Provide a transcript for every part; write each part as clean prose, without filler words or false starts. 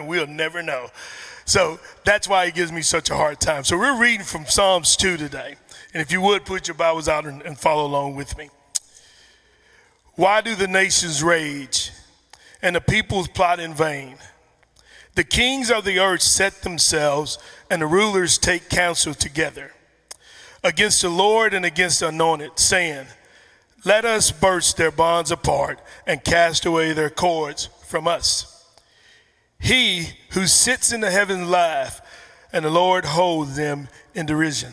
we'll never know. So that's why he gives me such a hard time. So we're reading from Psalms 2 today. And if you would, put your Bibles out and follow along with me. Why do the nations rage and the peoples plot in vain? The kings of the earth set themselves, and the rulers take counsel together against the Lord and against the anointed, saying, let us burst their bonds apart and cast away their cords from us. He who sits in the heavens laugh, and the Lord holds them in derision.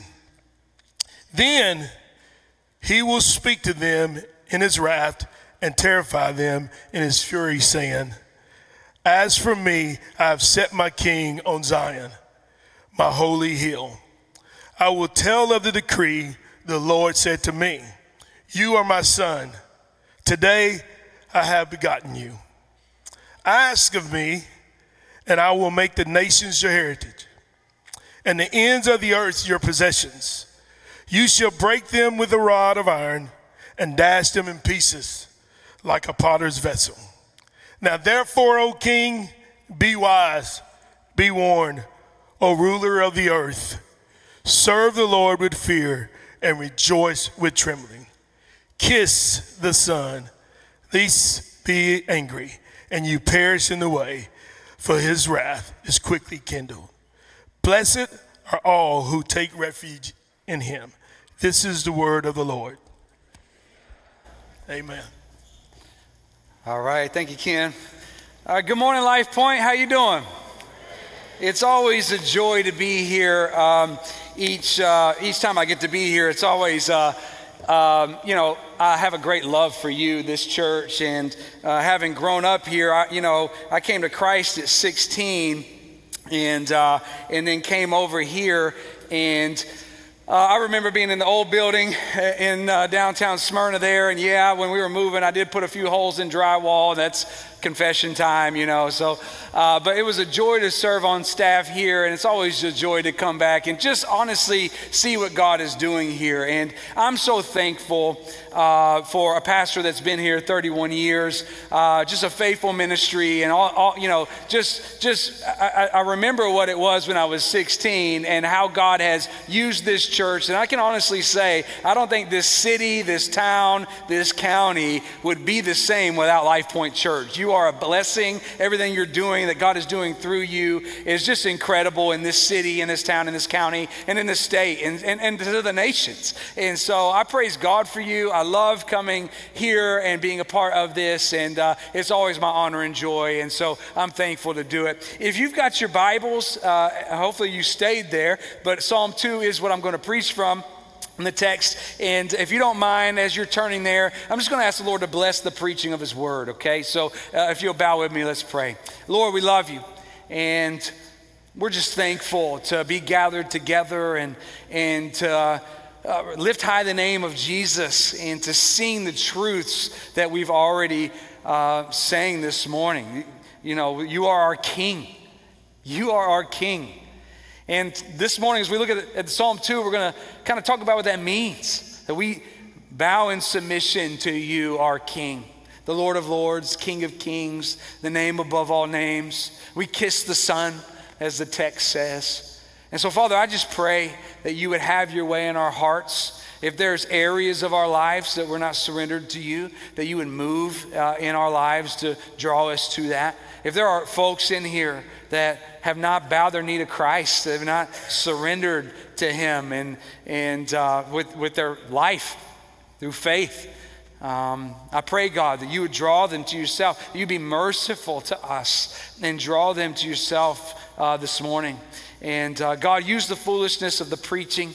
Then he will speak to them in his wrath and terrify them in his fury, saying, as for me, I have set my king on Zion, my holy hill. I will tell of the decree the Lord said to me, you are my son. Today I have begotten you. Ask of me, and I will make the nations your heritage, and the ends of the earth your possessions. You shall break them with a rod of iron and dash them in pieces like a potter's vessel. Now therefore, O king, be wise, be warned, O ruler of the earth. Serve the Lord with fear and rejoice with trembling. Kiss the Son, lest be angry, and you perish in the way, for his wrath is quickly kindled. Blessed are all who take refuge in him. This is the word of the Lord. Amen. All right, thank you, Ken. Good morning, Life Point. How you doing? It's always a joy to be here. Each time I get to be here, it's always, I have a great love for you, this church, and having grown up here, I came to Christ at 16, and then came over here, and I remember being in the old building in downtown Smyrna there, and when we were moving, I did put a few holes in drywall. That's confession time, but it was a joy to serve on staff here, and it's always a joy to come back and just honestly see what God is doing here. And I'm so thankful for a pastor that's been here 31 years, just a faithful ministry, and I remember what it was when I was 16 and how God has used this church. And I can honestly say, I don't think this city, this town, this county would be the same without Life Point Church. You are a blessing. Everything you're doing, that God is doing through you, is just incredible in this city, in this town, in this county, and in this state, and to the nations. And so I praise God for you. I love coming here and being a part of this, and it's always my honor and joy, and so I'm thankful to do it. If you've got your Bibles, hopefully you stayed there, but Psalm 2 is what I'm going to preach from in the text. And if you don't mind, as you're turning there, I'm just going to ask the Lord to bless the preaching of his word, okay? So if you'll bow with me, let's pray. Lord, we love you, and we're just thankful to be gathered together and to lift high the name of Jesus and to sing the truths that we've already sang this morning. You are our King. You are our King. And this morning, as we look at Psalm 2, we're going to kind of talk about what that means, that we bow in submission to you, our King, the Lord of Lords, King of Kings, the name above all names. We kiss the Son, as the text says. And so, Father, I just pray that you would have your way in our hearts. If there's areas of our lives that we're not surrendered to you, that you would move in our lives to draw us to that. If there are folks in here that have not bowed their knee to Christ, that have not surrendered to him and with their life through faith, I pray, God, that you would draw them to yourself, that you'd be merciful to us and draw them to yourself this morning. And God, use the foolishness of the preaching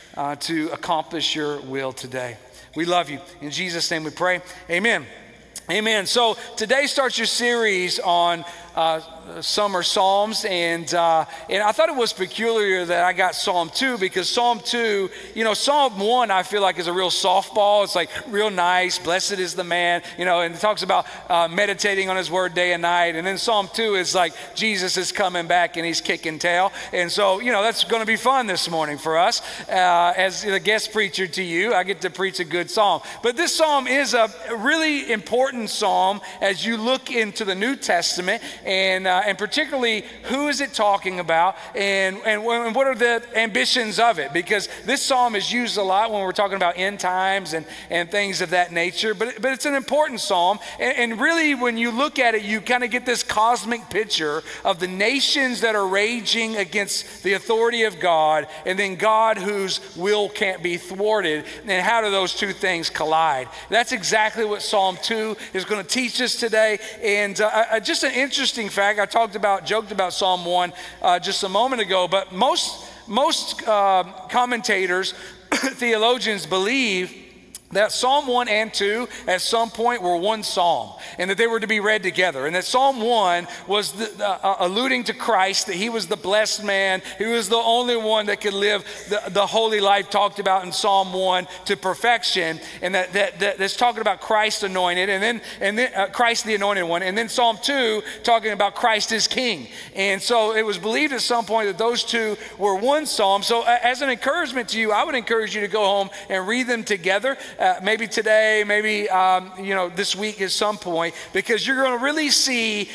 to accomplish your will today. We love you. In Jesus' name we pray. Amen. Amen. So today starts your series on summer Psalms, and I thought it was peculiar that I got Psalm 2, because Psalm 2, Psalm 1 I feel like is a real softball. It's like real nice, blessed is the man, and it talks about meditating on his word day and night. And then Psalm 2 is like Jesus is coming back and he's kicking tail. And so, that's going to be fun this morning for us. As the guest preacher to you, I get to preach a good psalm. But this psalm is a really important psalm as you look into the New Testament. And and particularly who is it talking about, and what are the ambitions of it? Because this psalm is used a lot when we're talking about end times and things of that nature, but it's an important psalm, and really when you look at it, you kind of get this cosmic picture of the nations that are raging against the authority of God, and then God whose will can't be thwarted, and how do those two things collide? That's exactly what Psalm 2 is going to teach us today. And just an interesting fact, I joked about Psalm 1 just a moment ago, but most commentators, theologians believe that Psalm 1 and 2 at some point were one psalm, and that they were to be read together, and that Psalm 1 was alluding to Christ, that he was the blessed man, he was the only one that could live the holy life talked about in Psalm 1 to perfection, and that's talking about Christ anointed, and then Christ the anointed one, and then Psalm 2 talking about Christ as king. And so it was believed at some point that those two were one psalm. So as an encouragement to you, I would encourage you to go home and read them together. Maybe today, maybe this week at some point, because you're going to really see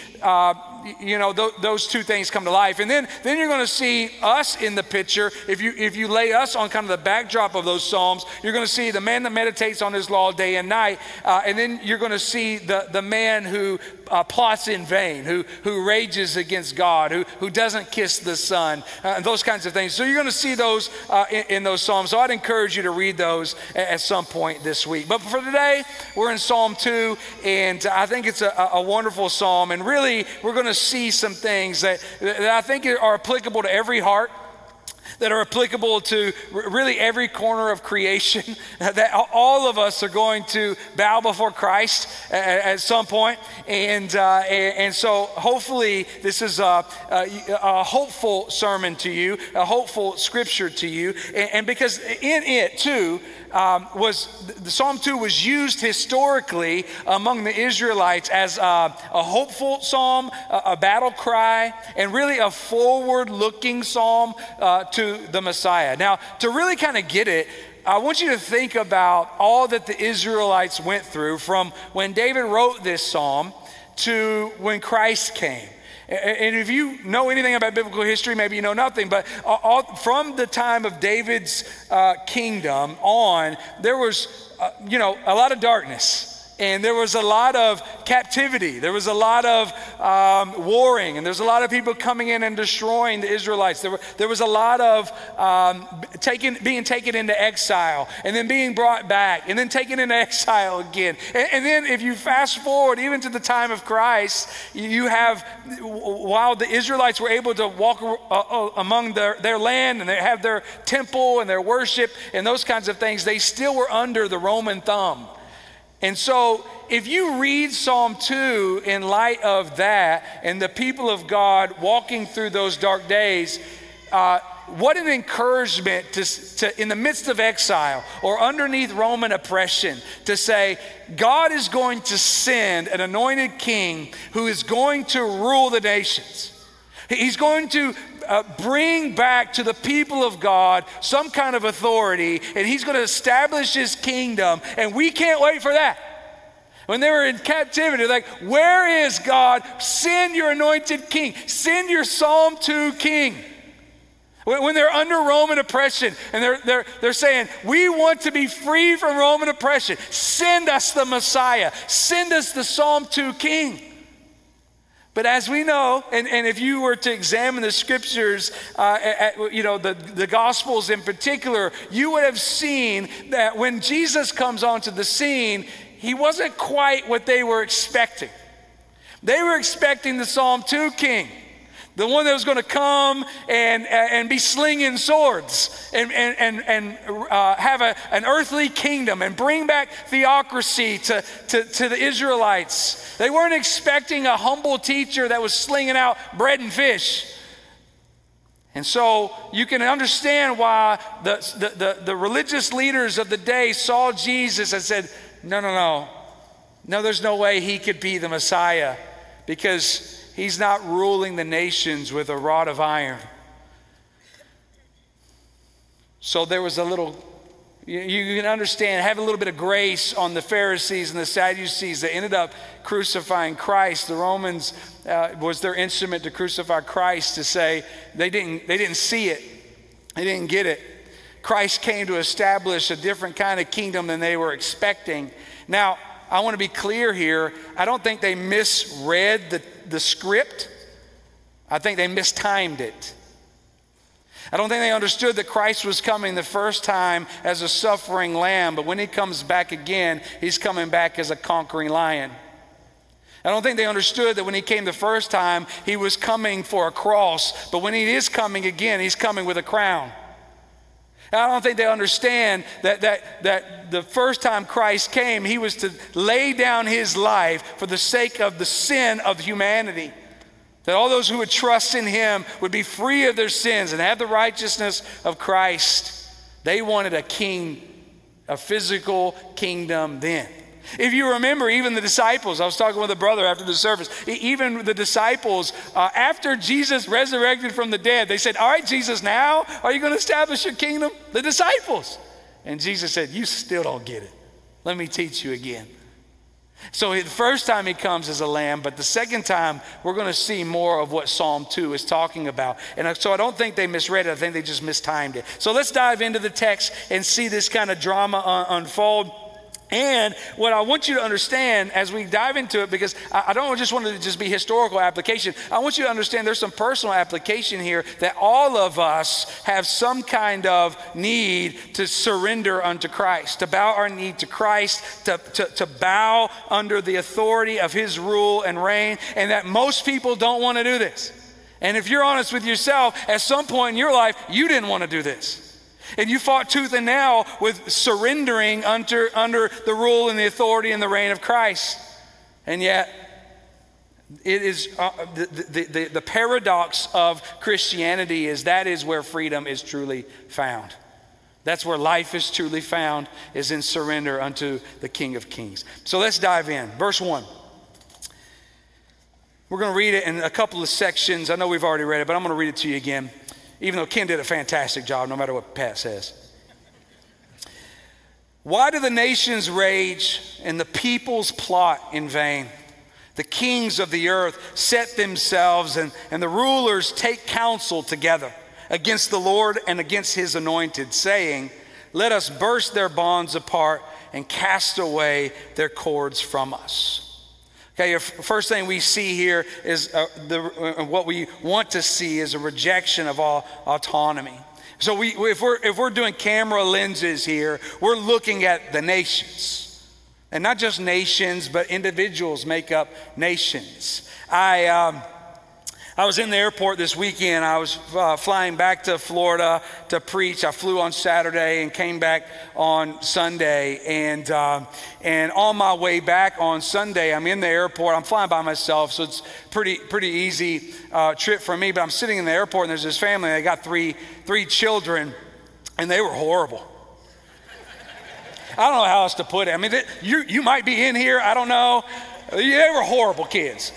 those two things come to life, and then you're going to see us in the picture. If you lay us on kind of the backdrop of those psalms, you're going to see the man that meditates on his law day and night, and then you're going to see the man who plots in vain, who rages against God, who doesn't kiss the Son, those kinds of things. So you're going to see those in those psalms. So I'd encourage you to read those at some point this week. But for today, we're in Psalm 2, and I think it's a wonderful psalm. And really, we're going to see some things that I think are applicable to every heart, that are applicable to really every corner of creation, that all of us are going to bow before Christ at some point. And so hopefully this is a hopeful sermon to you, a hopeful scripture to you. And because in it too, the Psalm 2 was used historically among the Israelites as a hopeful psalm, a battle cry, and really a forward-looking psalm to the Messiah. Now, to really kind of get it, I want you to think about all that the Israelites went through from when David wrote this psalm to when Christ came. And if you know anything about biblical history, maybe you know nothing, but from the time of David's kingdom on, there was, a lot of darkness. And there was a lot of captivity. There was a lot of warring. And there's a lot of people coming in and destroying the Israelites. There was a lot of being taken into exile and then being brought back and then taken into exile again. And then if you fast forward even to the time of Christ, you have, while the Israelites were able to walk among their land and they have their temple and their worship and those kinds of things, they still were under the Roman thumb. And so if you read Psalm 2 in light of that and the people of God walking through those dark days, what an encouragement to in the midst of exile or underneath Roman oppression to say, God is going to send an anointed king who is going to rule the nations. He's going to bring back to the people of God some kind of authority, and he's going to establish his kingdom, and we can't wait for that. When they were in captivity, like, where is God? Send your anointed king. Send your Psalm 2 king. When they're under Roman oppression and they're saying, we want to be free from Roman oppression, send us the Messiah. Send us the Psalm 2 king. But as we know, and if you were to examine the scriptures, the Gospels in particular, you would have seen that when Jesus comes onto the scene, he wasn't quite what they were expecting. They were expecting the Psalm 2 king, the one that was going to come and be slinging swords and have an earthly kingdom and bring back theocracy to the Israelites. They weren't expecting a humble teacher that was slinging out bread and fish. And so you can understand why the religious leaders of the day saw Jesus and said, no, there's no way he could be the Messiah, because he's not ruling the nations with a rod of iron. So there was a little You can understand, have a little bit of grace on the Pharisees and the Sadducees that ended up crucifying Christ. The Romans was their instrument to crucify Christ, to say they didn't see it. They didn't get it. Christ came to establish a different kind of kingdom than they were expecting. Now, I want to be clear here. I don't think they misread the script. I think they mistimed it. I don't think they understood that Christ was coming the first time as a suffering lamb, but when he comes back again, he's coming back as a conquering lion. I don't think they understood that when he came the first time, he was coming for a cross, but when he is coming again, he's coming with a crown. I don't think they understand that the first time Christ came, he was to lay down his life for the sake of the sin of humanity. That all those who would trust in him would be free of their sins and have the righteousness of Christ. They wanted a king, a physical kingdom then. If you remember, even the disciples, I was talking with a brother after the service, even the disciples, after Jesus resurrected from the dead, they said, all right, Jesus, now are you going to establish your kingdom? The disciples. And Jesus said, you still don't get it. Let me teach you again. So the first time he comes as a lamb, but the second time we're going to see more of what Psalm 2 is talking about. And so I don't think they misread it. I think they just mistimed it. So let's dive into the text and see this kind of drama unfold. And what I want you to understand as we dive into it, because I don't just want it to just be historical application. I want you to understand there's some personal application here, that all of us have some kind of need to surrender unto Christ, to bow our knee to Christ, to bow under the authority of his rule and reign, and that most people don't want to do this. And if you're honest with yourself, at some point in your life, you didn't want to do this. And you fought tooth and nail with surrendering under the rule and the authority and the reign of Christ. And yet, it is the paradox of Christianity is that is where freedom is truly found. That's where life is truly found, is in surrender unto the King of Kings. So let's dive in. Verse 1. We're going to read it in a couple of sections. I know we've already read it, but I'm going to read it to you again. Even though Ken did a fantastic job, no matter what Pat says. Why do the nations rage and the peoples plot in vain? The kings of the earth set themselves and the rulers take counsel together against the Lord and against his anointed, saying, let us burst their bonds apart and cast away their cords from us. Okay, first thing we see here is what we want to see is a rejection of all autonomy. So if we're doing camera lenses here, we're looking at the nations. And not just nations, but individuals make up nations. I was in the airport this weekend. I was flying back to Florida to preach. I flew on Saturday and came back on Sunday. And on my way back on Sunday, I'm in the airport. I'm flying by myself, so it's pretty easy trip for me. But I'm sitting in the airport, and there's this family. They got three children, and they were horrible. I don't know how else to put it. I mean, you might be in here. I don't know. They were horrible kids,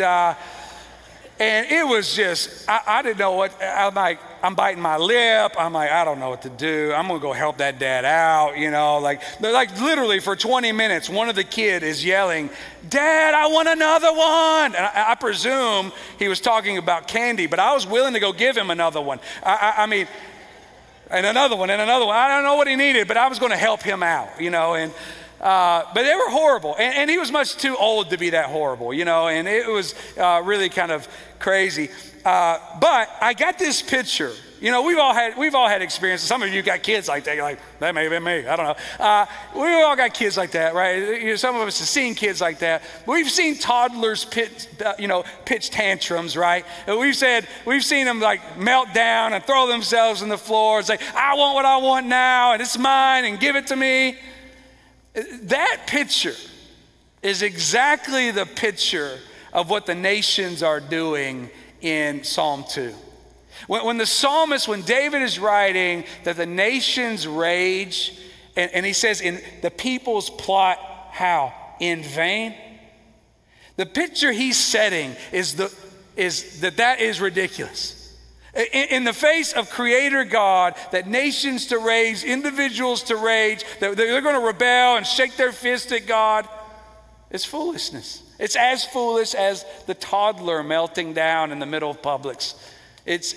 and it was just, I didn't know what, I'm biting my lip. I'm like, I don't know what to do. I'm going to go help that dad out, you know. Like literally for 20 minutes, one of the kid is yelling, Dad, I want another one. And I presume he was talking about candy, but I was willing to go give him another one. I mean, and another one, and another one. I don't know what he needed, but I was going to help him out, you know. And but they were horrible, and he was much too old to be that horrible, you know, and it was really kind of crazy. But I got this picture. You know, we've all had experiences. Some of you got kids like that. You're like, that may have been me. I don't know. We all got kids like that, right? You know, some of us have seen kids like that. We've seen toddlers pitch tantrums, right? We've seen them like melt down and throw themselves on the floor and say, I want what I want now, and it's mine, and give it to me. That picture is exactly the picture of what the nations are doing in Psalm 2. When the psalmist, when David is writing that the nations rage, and he says, in the people's plot, how? In vain. The picture he's setting is that is ridiculous. In the face of Creator God, that nations to rage, individuals to rage, that they're going to rebel and shake their fist at God, it's foolishness. It's as foolish as the toddler melting down in the middle of Publix. It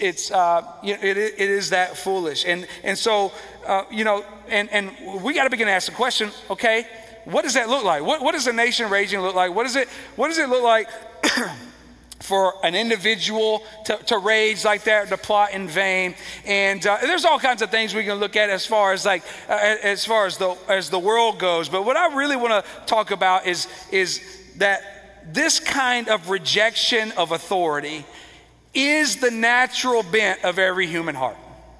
is that foolish. And so, and we got to begin to ask the question, okay, what does that look like? What does a nation raging look like? What does it look like for an individual to rage like that, to plot in vain? And there's all kinds of things we can look at as far as the world goes. But what I really want to talk about is that this kind of rejection of authority is the natural bent of every human heart.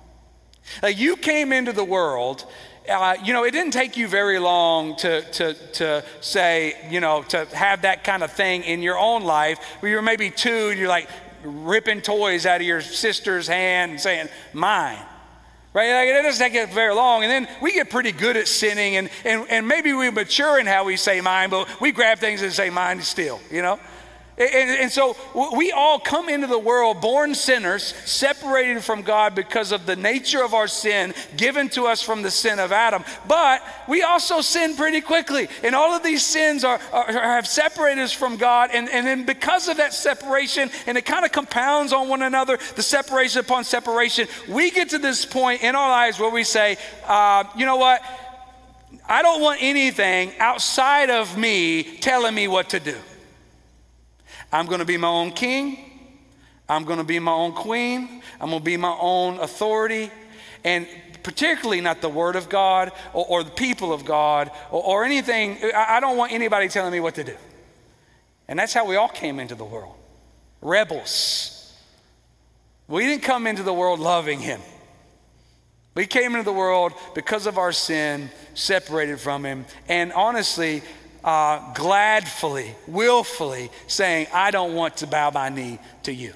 You came into the world. It didn't take you very long to say, to have that kind of thing in your own life where you're maybe 2 and you're like ripping toys out of your sister's hand and saying, mine, right? Like, it doesn't take very long. And then we get pretty good at sinning and maybe we mature in how we say mine, but we grab things and say mine still, And so we all come into the world born sinners, separated from God because of the nature of our sin given to us from the sin of Adam. But we also sin pretty quickly. And all of these sins have separated us from God. And then because of that separation, and it kind of compounds on one another, the separation upon separation, we get to this point in our lives where we say, you know what? I don't want anything outside of me telling me what to do. I'm going to be my own king. I'm going to be my own queen. I'm going to be my own authority. And particularly not the word of God or the people of God or anything. I don't want anybody telling me what to do. And that's how we all came into the world. Rebels. We didn't come into the world loving him. We came into the world because of our sin, separated from him. And honestly, gladfully, willfully saying, I don't want to bow my knee to you.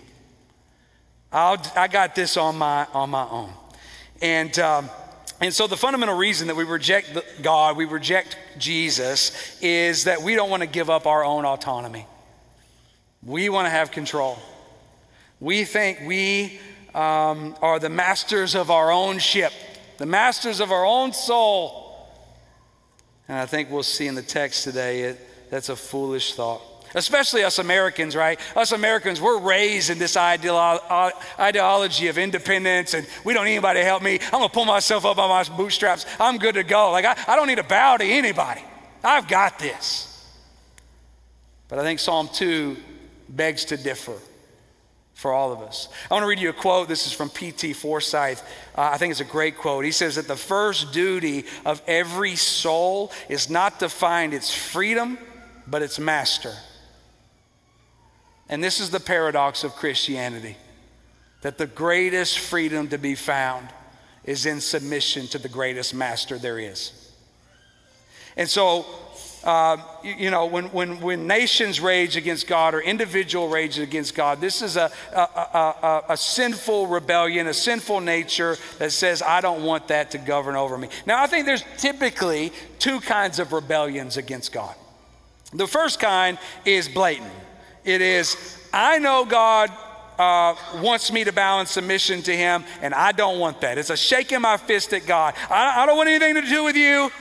I got this on my own. And so the fundamental reason that we reject God, we reject Jesus, is that we don't want to give up our own autonomy. We want to have control. We think we are the masters of our own ship, the masters of our own soul. And I think we'll see in the text today, that's a foolish thought. Especially us Americans, right? Us Americans, we're raised in this ideology of independence and we don't need anybody to help me. I'm gonna pull myself up by my bootstraps. I'm good to go. Like I don't need to bow to anybody. I've got this. But I think Psalm 2 begs to differ for all of us. I want to read you a quote. This is from P.T. Forsyth. I think it's a great quote. He says that the first duty of every soul is not to find its freedom, but its master. And this is the paradox of Christianity, that the greatest freedom to be found is in submission to the greatest master there is. And so, when nations rage against God or individual rage against God, this is a sinful rebellion, a sinful nature that says, I don't want that to govern over me. Now, I think there's typically 2 kinds of rebellions against God. The first kind is blatant. It is, I know God wants me to bow in submission to him, and I don't want that. It's a shaking my fist at God. I don't want anything to do with you.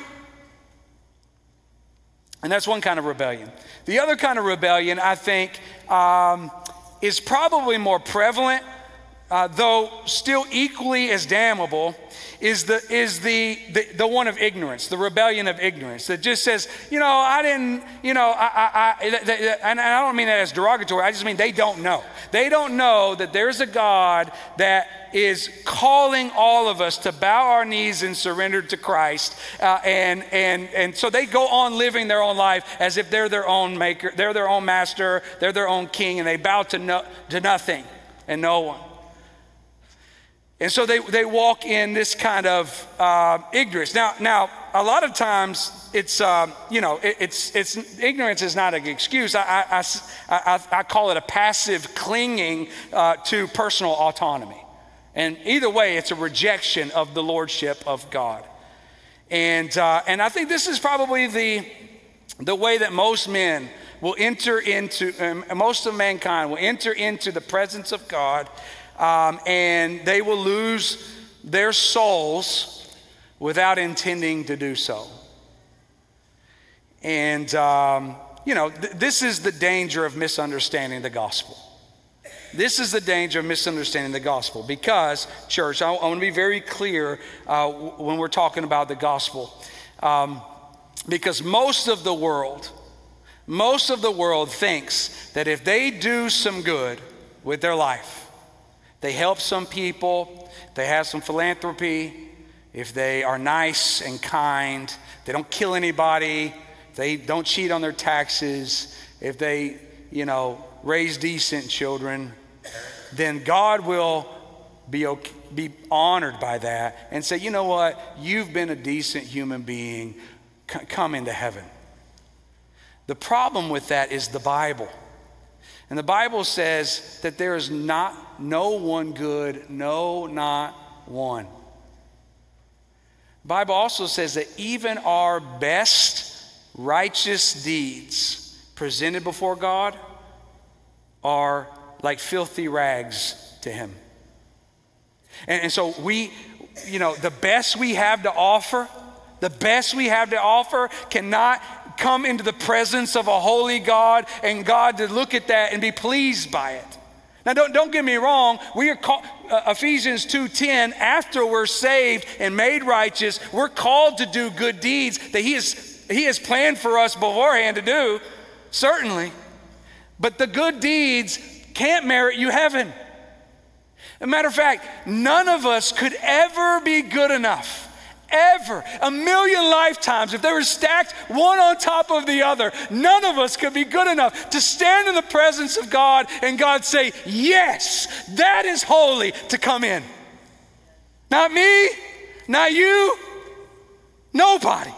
And that's one kind of rebellion. The other kind of rebellion, I think, is probably more prevalent, though still equally as damnable, is the one of ignorance, the rebellion of ignorance that just says, I didn't, and I don't mean that as derogatory. I just mean they don't know. They don't know that there's a God that is calling all of us to bow our knees and surrender to Christ, and so they go on living their own life as if they're their own maker, they're their own master, they're their own king, and they bow to nothing and no one. And so they walk in this kind of ignorance. Now, a lot of times it's ignorance is not an excuse. I call it a passive clinging to personal autonomy. And either way, it's a rejection of the lordship of God. And I think this is probably the way that most men will enter into, most of mankind will enter into the presence of God. and they will lose their souls without intending to do so. And, this is the danger of misunderstanding the gospel. This is the danger of misunderstanding the gospel because, church, I want to be very clear when we're talking about the gospel. Because most of the world thinks that if they do some good with their life, they help some people, they have some philanthropy, if they are nice and kind, they don't kill anybody, they don't cheat on their taxes, if they, raise decent children, then God will be honored by that and say, you know what, you've been a decent human being, come into heaven. The problem with that is the Bible. And the Bible says that there is no one good, no, not one. The Bible also says that even our best righteous deeds presented before God are like filthy rags to him. And so the best we have to offer cannot come into the presence of a holy God and God to look at that and be pleased by it. Now don't get me wrong, we are called, Ephesians 2:10, after we're saved and made righteous, we're called to do good deeds that he has planned for us beforehand to do, certainly. But the good deeds can't merit you heaven. As a matter of fact, none of us could ever be good enough. Ever. 1,000,000 lifetimes, if they were stacked one on top of the other, none of us could be good enough to stand in the presence of God and God say, yes, that is holy to come in. Not me, not you, nobody.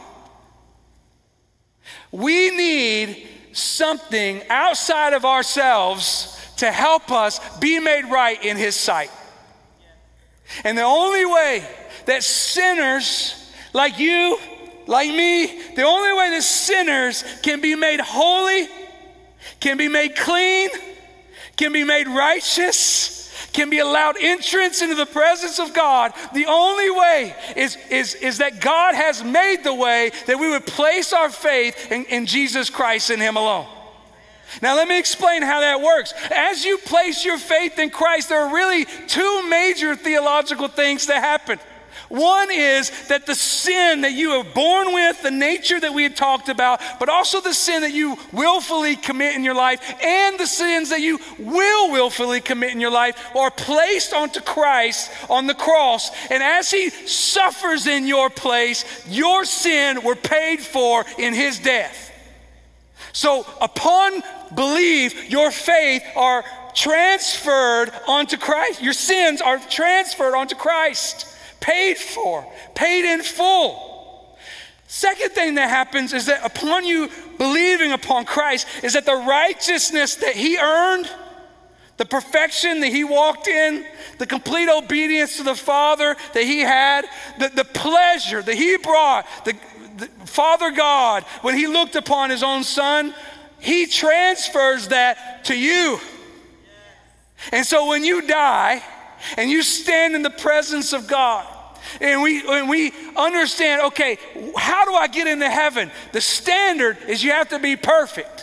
We need something outside of ourselves to help us be made right in his sight. And the only way that sinners like you, like me, the only way that sinners can be made holy, can be made clean, can be made righteous, can be allowed entrance into the presence of God, the only way is that God has made the way that we would place our faith in Jesus Christ and him alone. Now let me explain how that works. As you place your faith in Christ, there are really two major theological things that happen. One is that the sin that you are born with, the nature that we had talked about, but also the sin that you willfully commit in your life and the sins that you will willfully commit in your life are placed onto Christ on the cross. And as he suffers in your place, your sin were paid for in his death. So upon belief, your faith are transferred onto Christ. Your sins are transferred onto Christ. Paid for, paid in full. Second thing that happens is that upon you believing upon Christ is that the righteousness that he earned, the perfection that he walked in, the complete obedience to the Father that he had, the pleasure that he brought, the Father God, when he looked upon his own son, he transfers that to you. And so when you die, and you stand in the presence of God, and we understand, okay, how do I get into heaven? The standard is you have to be perfect.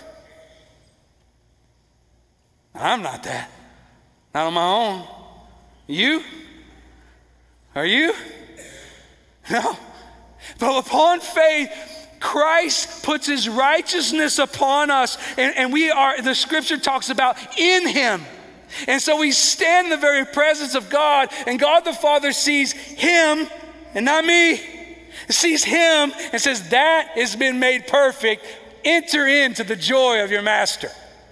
I'm not that. Not on my own. You? Are you? No. But upon faith, Christ puts his righteousness upon us, and we are, the scripture talks about in him. And so we stand in the very presence of God, and God the Father sees him and not me. He sees him and says, that has been made perfect. Enter into the joy of your master.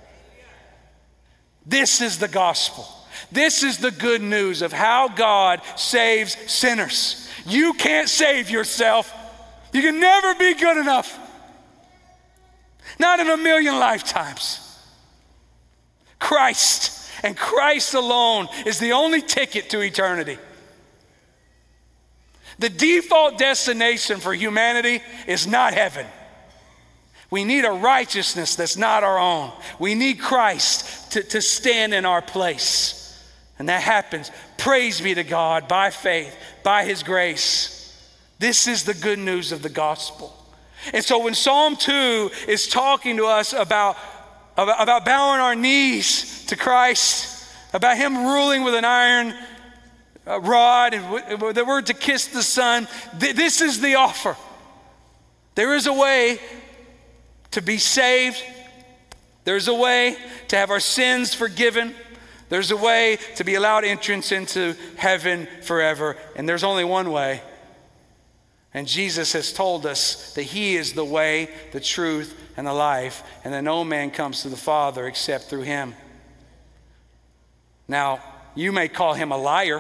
This is the gospel. This is the good news of how God saves sinners. You can't save yourself. You can never be good enough. Not in 1,000,000 lifetimes. Christ. And Christ alone is the only ticket to eternity. The default destination for humanity is not heaven. We need a righteousness that's not our own. We need Christ to stand in our place. And that happens, praise be to God, by faith, by his grace. This is the good news of the gospel. And so when Psalm 2 is talking to us about bowing our knees to Christ, about him ruling with an iron rod, and the word to kiss the Son, this is the offer. There is a way to be saved. There's a way to have our sins forgiven. There's a way to be allowed entrance into heaven forever. And there's only one way. And Jesus has told us that he is the way, the truth, and the life, and that no man comes to the Father except through him. Now, you may call him a liar,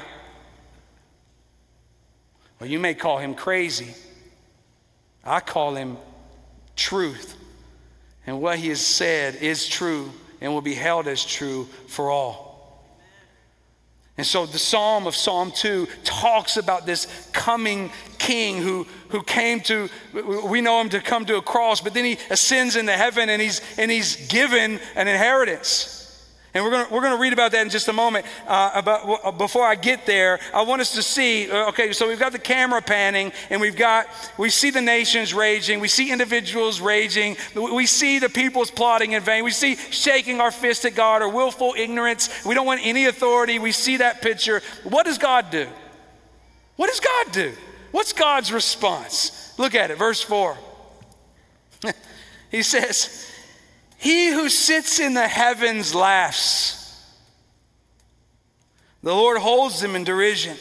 or you may call him crazy. I call him truth. And what he has said is true and will be held as true for all. And so the Psalm of Psalm 2 talks about this coming king who came to, we know him to come to a cross, but then he ascends into heaven and he's given an inheritance. And we're going to read about that in just a moment. Before I get there, I want us to see, okay, so we've got the camera panning, and we see the nations raging, we see individuals raging, we see the people's plotting in vain, we see shaking our fist at God or willful ignorance. We don't want any authority. We see that picture. What does God do? What does God do? What's God's response? Look at it, verse 4. He says, he who sits in the heavens laughs. The Lord holds them in derision.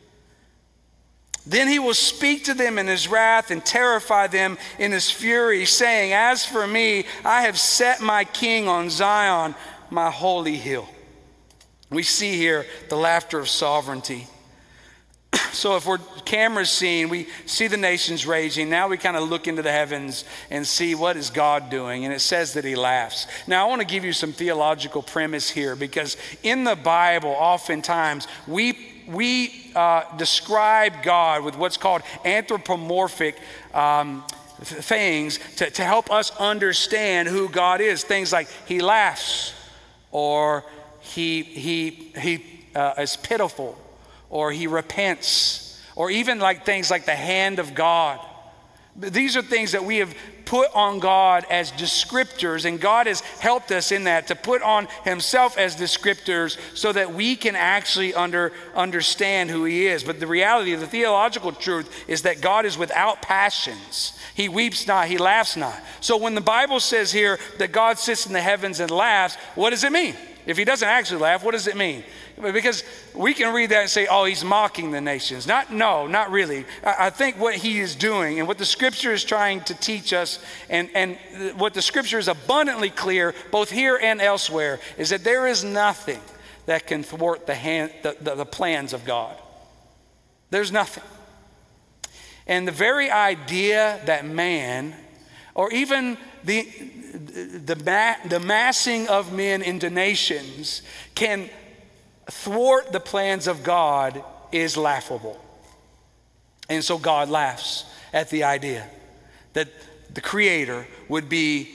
Then he will speak to them in his wrath and terrify them in his fury, saying, as for me, I have set my king on Zion, my holy hill. We see here the laughter of sovereignty. So if we're cameras seeing, we see the nations raging. Now we kind of look into the heavens and see what is God doing. And it says that he laughs. Now I want to give you some theological premise here, because in the Bible, oftentimes we describe God with what's called anthropomorphic things to help us understand who God is. Things like he laughs, or he is pitiful, or he repents, or even like things like the hand of God. These are things that we have put on God as descriptors, and God has helped us in that to put on himself as descriptors so that we can actually understand who he is. But the reality of the theological truth is that God is without passions. He weeps not, he laughs not. So when the Bible says here that God sits in the heavens and laughs, what does it mean? If he doesn't actually laugh, what does it mean? Because we can read that and say, oh, he's mocking the nations. No, not really. I think what he is doing and what the scripture is trying to teach us, and what the scripture is abundantly clear, both here and elsewhere, is that there is nothing that can thwart the plans of God. There's nothing. And the very idea that man, or even the massing of men into nations, can thwart the plans of God is laughable. And so God laughs at the idea that the Creator would be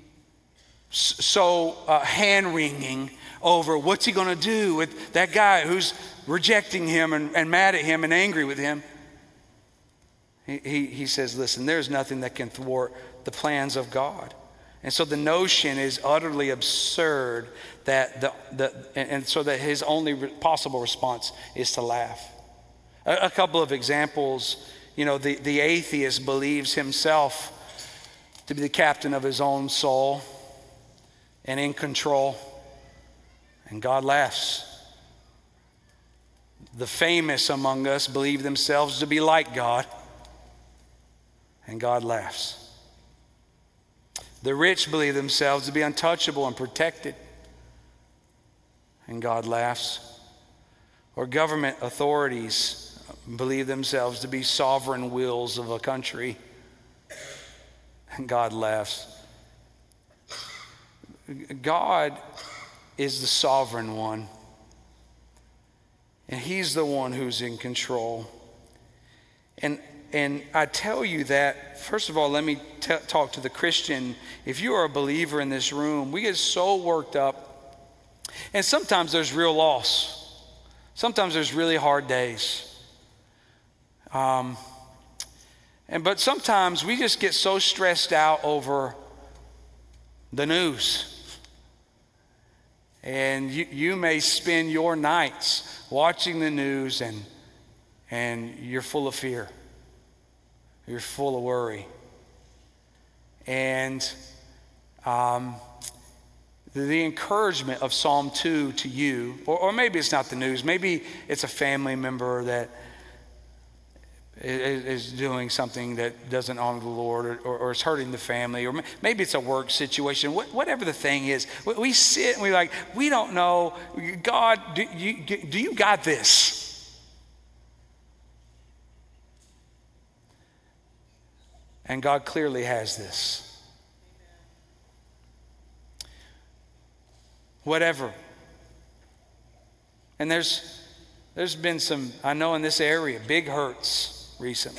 so hand-wringing over what's he going to do with that guy who's rejecting him and mad at him and angry with him. He says, listen, there's nothing that can thwart the plans of God. And so the notion is utterly absurd and so that his only possible response is to laugh. A couple of examples, the atheist believes himself to be the captain of his own soul and in control, and God laughs. The famous among us believe themselves to be like God, and God laughs. The rich believe themselves to be untouchable and protected, and God laughs. Or government authorities believe themselves to be sovereign wills of a country, and God laughs. God is the sovereign one, and he's the one who's in control. And I tell you that, first of all, let me talk to the Christian. If you are a believer in this room, we get so worked up, and sometimes there's real loss. Sometimes there's really hard days. But sometimes we just get so stressed out over the news. And you may spend your nights watching the news and you're full of fear. You're full of worry. And the encouragement of Psalm 2 to you, or maybe it's not the news, maybe it's a family member that is doing something that doesn't honor the Lord, or is hurting the family, or maybe it's a work situation, whatever the thing is. We sit and we don't know, God, do you got this? And God clearly has this. Whatever. And there's been some, I know in this area, big hurts recently.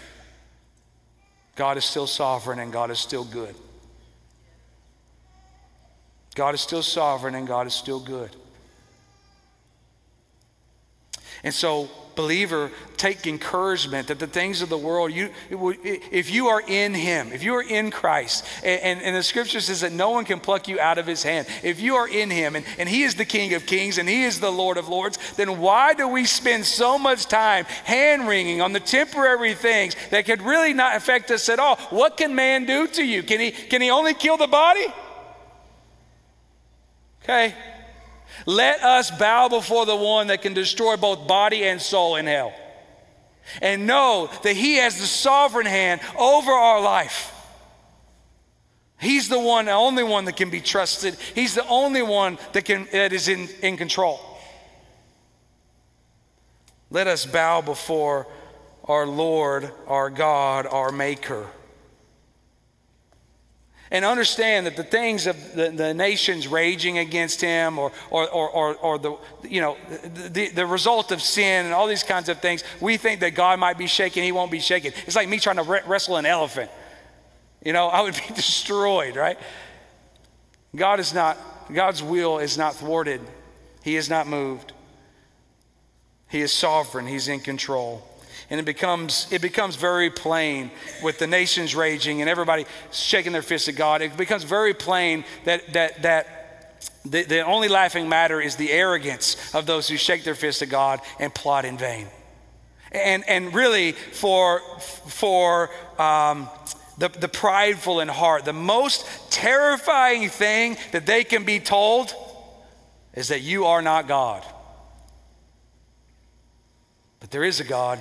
God is still sovereign and God is still good. God is still sovereign and God is still good. And so, believer, take encouragement that the things of the world, if you are in Him, if you are in Christ, and the scripture says that no one can pluck you out of His hand. If you are in Him and He is the King of Kings and He is the Lord of Lords, then why do we spend so much time hand-wringing on the temporary things that could really not affect us at all? What can man do to you? Can he only kill the body? Okay. Let us bow before the one that can destroy both body and soul in hell. And know that He has the sovereign hand over our life. He's the one, the only one that can be trusted. He's the only one that is in control. Let us bow before our Lord, our God, our Maker. And understand that the things of the nations raging against Him, or the result of sin and all these kinds of things, we think that God might be shaken. He won't be shaken. It's like me trying to wrestle an elephant. I would be destroyed, right? God's will is not thwarted. He is not moved. He is sovereign. He's in control. And it becomes very plain with the nations raging and everybody shaking their fists at God. It becomes very plain that the only laughing matter is the arrogance of those who shake their fists at God and plot in vain. And really for the prideful in heart, the most terrifying thing that they can be told is that you are not God. But there is a God.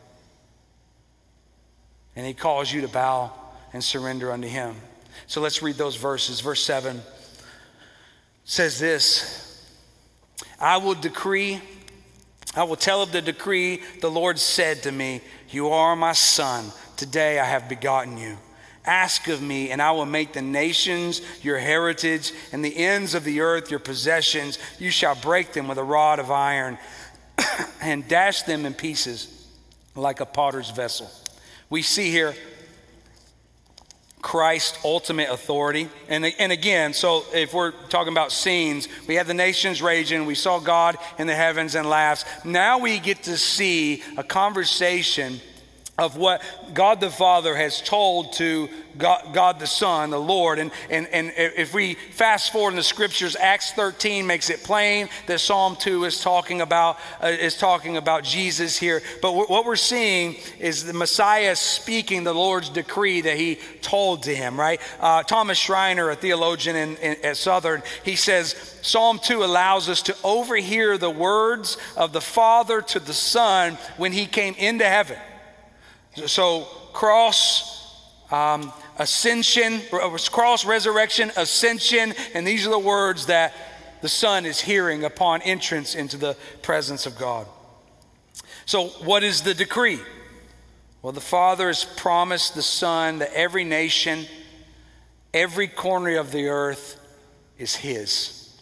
And He calls you to bow and surrender unto Him. So let's read those verses. Verse 7 says this: I will tell of the decree the Lord said to me, you are my son. Today I have begotten you. Ask of me, and I will make the nations your heritage, and the ends of the earth your possessions. You shall break them with a rod of iron and dash them in pieces like a potter's vessel. We see here Christ's ultimate authority. And again, so if we're talking about scenes, we have the nations raging. We saw God in the heavens and laughs. Now we get to see a conversation of what God the Father has told to God the Son, the Lord. And if we fast forward in the scriptures, Acts 13 makes it plain that Psalm 2 is talking about Jesus here. But what we're seeing is the Messiah speaking the Lord's decree that He told to Him, right? Thomas Schreiner, a theologian at Southern, he says, Psalm 2 allows us to overhear the words of the Father to the Son when He came into heaven. So cross, ascension, cross, resurrection, ascension, and these are the words that the Son is hearing upon entrance into the presence of God. So what is the decree? Well, the Father has promised the Son that every nation, every corner of the earth is His.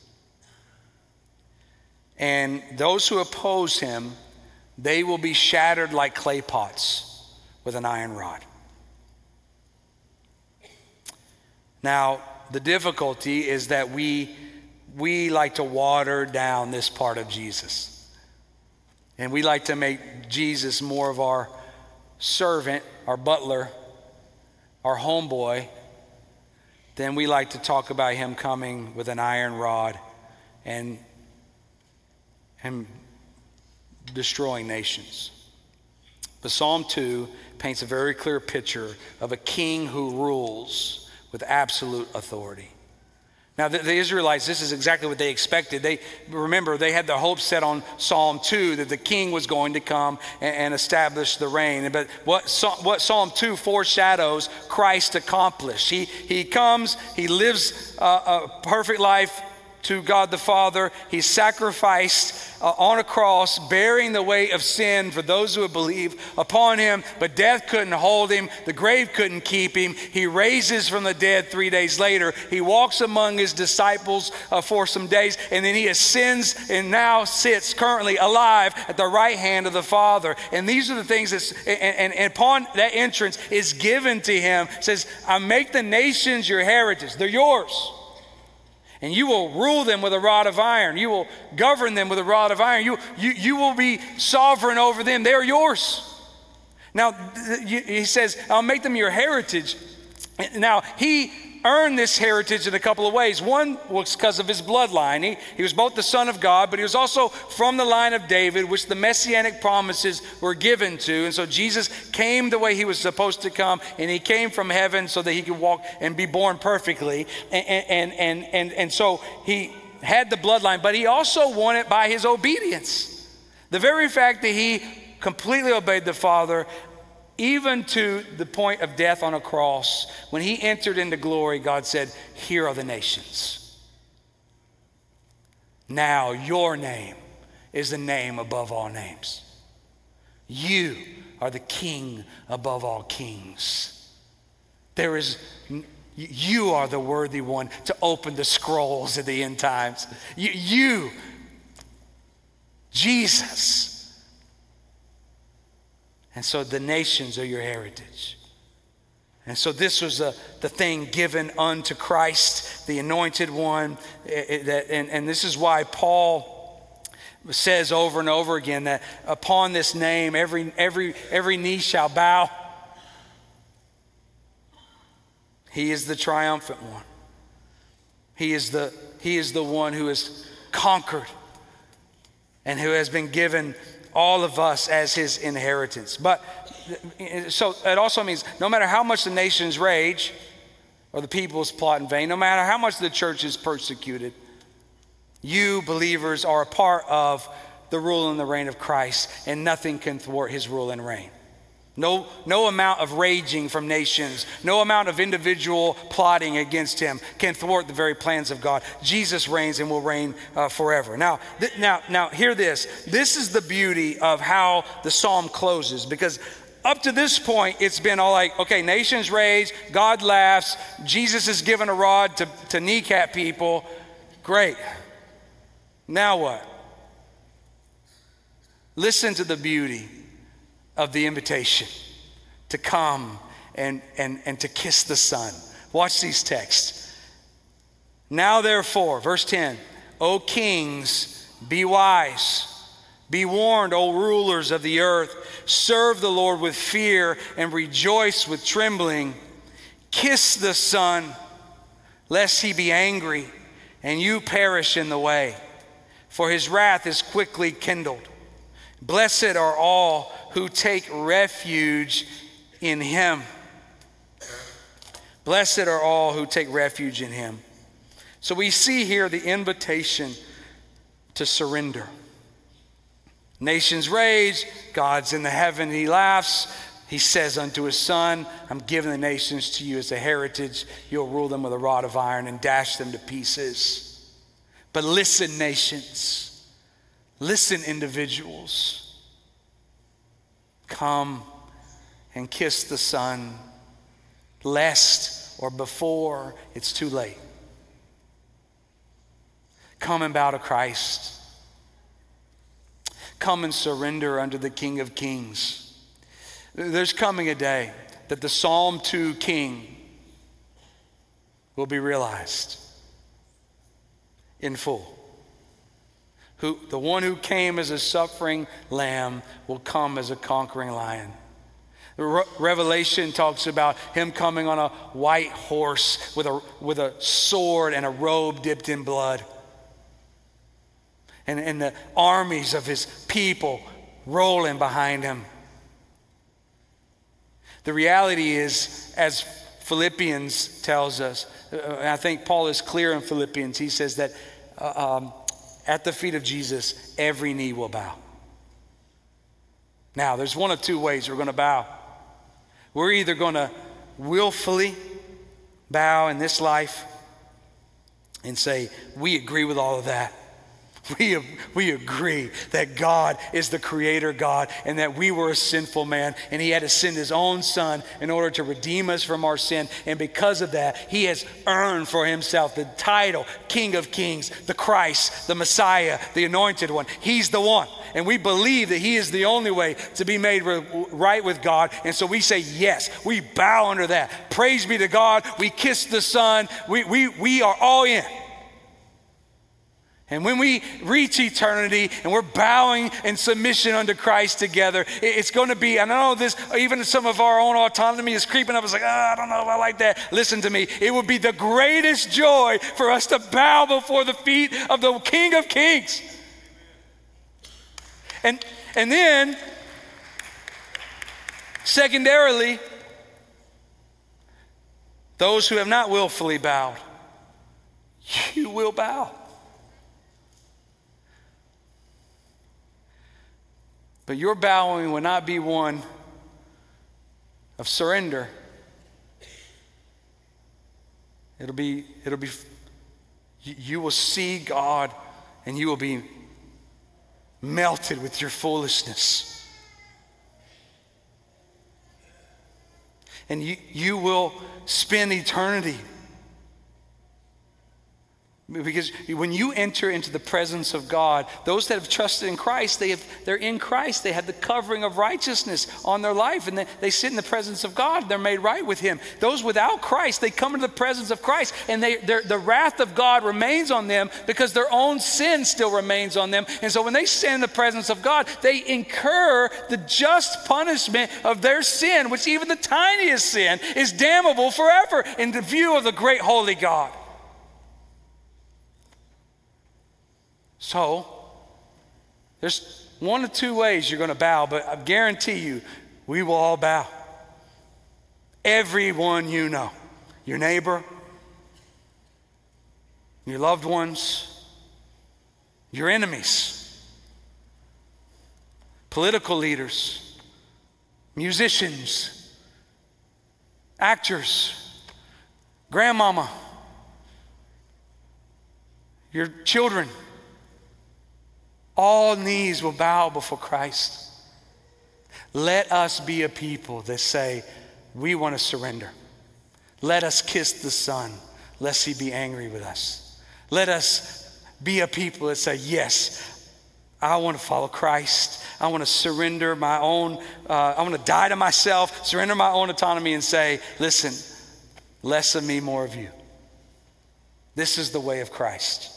And those who oppose Him, they will be shattered like clay pots with an iron rod. Now, the difficulty is that we like to water down this part of Jesus. and we like to make Jesus more of our servant, our butler, our homeboy, then we like to talk about him coming with an iron rod and destroying nations. But Psalm 2 paints a very clear picture of a king who rules with absolute authority. Now, the Israelites, this is exactly what they expected. Remember, they had the hope set on Psalm 2 that the king was going to come and establish the reign. But what Psalm 2 foreshadows, Christ accomplished. He comes, he lives a perfect life to God the Father. He sacrificed on a cross, bearing the weight of sin for those who would believe upon him. But death couldn't hold him. The grave couldn't keep him. He raises from the dead 3 days later. He walks among his disciples for some days, and then he ascends and now sits currently alive at the right hand of the Father. And these are the things and upon that entrance is given to him. It says, I make the nations your heritage. They're yours. And you will rule them with a rod of iron. You will govern them with a rod of iron. You will be sovereign over them. They are yours. Now, he says, I'll make them your heritage. Now, he earned this heritage in a couple of ways. One was because of his bloodline. He was both the Son of God, but he was also from the line of David, which the messianic promises were given to. And so Jesus came the way he was supposed to come, and he came from heaven so that he could walk and be born perfectly. And so he had the bloodline, but he also won it by his obedience. The very fact that he completely obeyed the Father, even to the point of death on a cross. When he entered into glory, God said, here are the nations. Now your name is the name above all names. You are the king above all kings. You are the worthy one to open the scrolls at the end times. You, Jesus. And so the nations are your heritage. And so this was the thing given unto Christ, the anointed one. And this is why Paul says over and over again that upon this name, every knee shall bow. He is the triumphant one. He is the one who has conquered and who has been given all of us as his inheritance. But so it also means no matter how much the nations rage or the peoples plot in vain, no matter how much the church is persecuted, you believers are a part of the rule and the reign of Christ, and nothing can thwart his rule and reign. No amount of raging from nations, no amount of individual plotting against him can thwart the very plans of God. Jesus reigns and will reign forever. Now, hear this. This is the beauty of how the psalm closes, because up to this point, it's been all like, okay, nations rage, God laughs, Jesus is given a rod to kneecap people. Great. Now what? Listen to the beauty of the invitation to come and to kiss the Son. Watch these texts. Now therefore, verse 10, O kings, be wise. Be warned, O rulers of the earth. Serve the Lord with fear and rejoice with trembling. Kiss the Son, lest he be angry and you perish in the way. For his wrath is quickly kindled. Blessed are all who take refuge in him. Blessed are all who take refuge in him. So we see here the invitation to surrender. Nations rage, God's in the heaven, he laughs. He says unto his Son, I'm giving the nations to you as a heritage. You'll rule them with a rod of iron and dash them to pieces. But listen, nations. Listen, individuals. Come and kiss the Son, lest or before it's too late. Come and bow to Christ. Come and surrender unto the King of Kings. There's coming a day that the Psalm 2 King will be realized in full. the one who came as a suffering lamb will come as a conquering lion. Revelation talks about him coming on a white horse with a sword and a robe dipped in blood. And the armies of his people rolling behind him. The reality is, as Philippians tells us, and I think Paul is clear in Philippians, he says that at the feet of Jesus, every knee will bow. Now, there's one of two ways we're going to bow. We're either going to willfully bow in this life and say, we agree with all of that. We agree that God is the creator God and that we were a sinful man and he had to send his own son in order to redeem us from our sin. And because of that, he has earned for himself the title, King of Kings, the Christ, the Messiah, the Anointed One. He's the one. And we believe that he is the only way to be made right with God. And so we say, yes, we bow under that. Praise be to God. We kiss the Son. We are all in. And when we reach eternity and we're bowing in submission unto Christ together, it's going to be, and I know this, even some of our own autonomy is creeping up. It's like, I don't know if I like that. Listen to me. It would be the greatest joy for us to bow before the feet of the King of Kings. And then, secondarily, those who have not willfully bowed, you will bow. But your bowing will not be one of surrender. It'll be, you will see God and you will be melted with your foolishness. And you will spend eternity. Because when you enter into the presence of God, those that have trusted in Christ, they're in Christ. They have the covering of righteousness on their life, and they sit in the presence of God. They're made right with him. Those without Christ, they come into the presence of Christ, and the wrath of God remains on them because their own sin still remains on them. And so when they stand in the presence of God, they incur the just punishment of their sin, which even the tiniest sin is damnable forever in the view of the great holy God. So, there's one of two ways you're going to bow, but I guarantee you, we will all bow. Everyone you know, your neighbor, your loved ones, your enemies, political leaders, musicians, actors, grandmama, your children. All knees will bow before Christ. Let us be a people that say, we want to surrender. Let us kiss the Son, lest he be angry with us. Let us be a people that say, yes, I want to follow Christ. I want to surrender my own, I want to die to myself, surrender my own autonomy and say, listen, less of me, more of you. This is the way of Christ.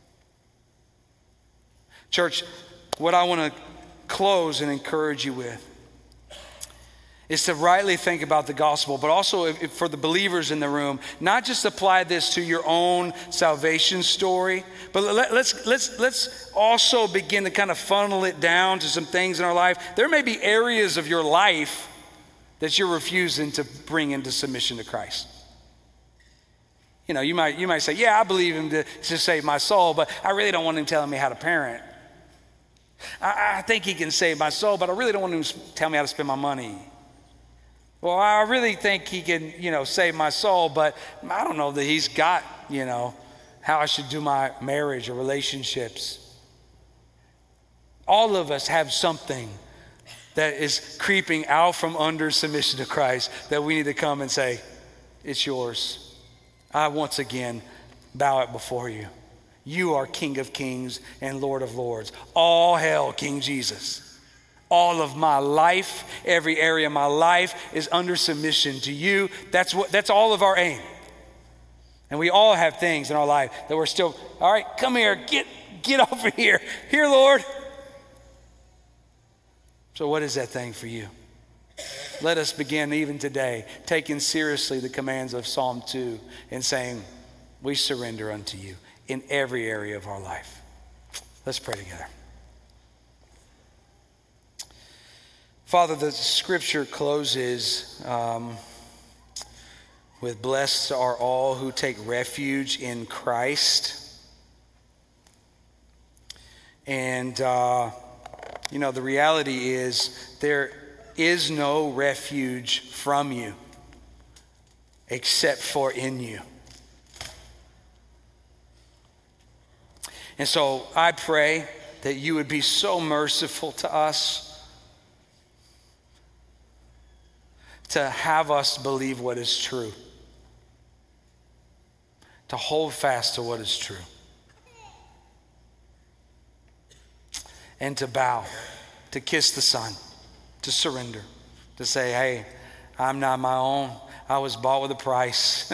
Church, what I want to close and encourage you with is to rightly think about the gospel, but also for the believers in the room, not just apply this to your own salvation story, but let's also begin to kind of funnel it down to some things in our life. There may be areas of your life that you're refusing to bring into submission to Christ. You know, you might say, yeah, I believe him to save my soul, but I really don't want him telling me how to parent. I think he can save my soul, but I really don't want him to tell me how to spend my money. Well, I really think he can, save my soul, but I don't know that he's got, how I should do my marriage or relationships. All of us have something that is creeping out from under submission to Christ that we need to come and say, it's yours. I once again bow it before you. You are King of Kings and Lord of Lords. All hail King Jesus. All of my life, every area of my life is under submission to you. That's all of our aim. And we all have things in our life that we're still, all right, come here, Get over here. Here, Lord. So what is that thing for you? Let us begin even today taking seriously the commands of Psalm 2 and saying, we surrender unto you in every area of our life. Let's pray together. Father, the scripture closes with blessed are all who take refuge in Christ. And, the reality is there is no refuge from you except for in you. And so I pray that you would be so merciful to us to have us believe what is true, to hold fast to what is true, and to bow, to kiss the Son, to surrender, to say, hey, I'm not my own. I was bought with a price.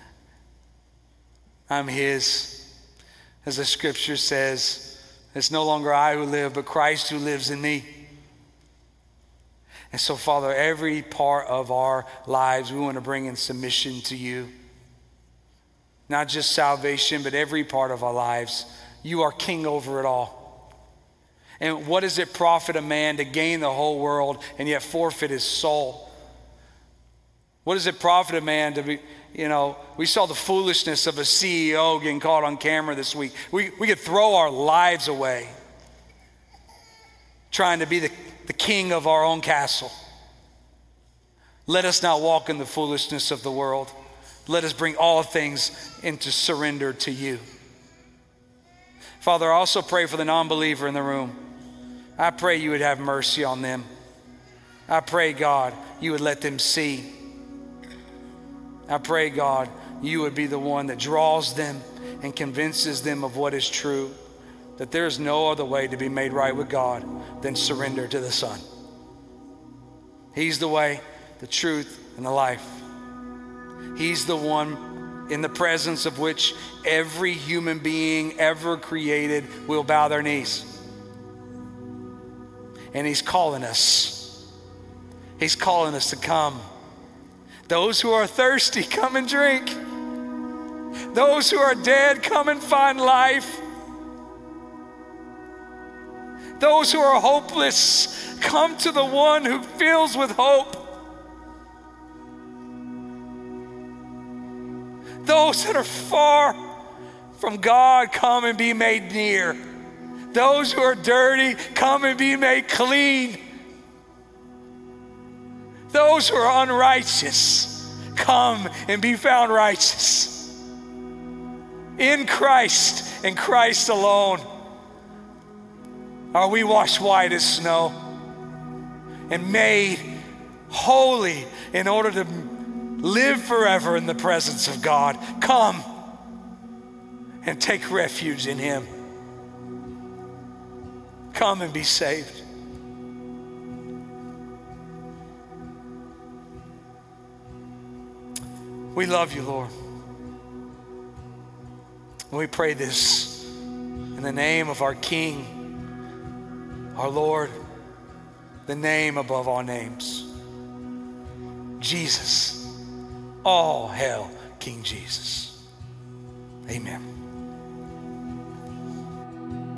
I'm His. As the scripture says, it's no longer I who live, but Christ who lives in me. And so, Father, every part of our lives, we want to bring in submission to you. Not just salvation, but every part of our lives. You are king over it all. And what does it profit a man to gain the whole world and yet forfeit his soul? What does it profit a man to be, we saw the foolishness of a CEO getting caught on camera this week. We could throw our lives away trying to be the king of our own castle. Let us not walk in the foolishness of the world. Let us bring all things into surrender to you. Father, I also pray for the non-believer in the room. I pray you would have mercy on them. I pray, God, you would let them see. I pray, God, you would be the one that draws them and convinces them of what is true, that there is no other way to be made right with God than surrender to the Son. He's the way, the truth, and the life. He's the one in the presence of which every human being ever created will bow their knees. And He's calling us. He's calling us to come. Those who are thirsty, come and drink. Those who are dead, come and find life. Those who are hopeless, come to the one who fills with hope. Those that are far from God, come and be made near. Those who are dirty, come and be made clean. Those who are unrighteous, come and be found righteous. In Christ and Christ alone are we washed white as snow and made holy in order to live forever in the presence of God. Come and take refuge in Him. Come and be saved. We love you, Lord. We pray this in the name of our King, our Lord, the name above all names, Jesus. All hail King Jesus. Amen.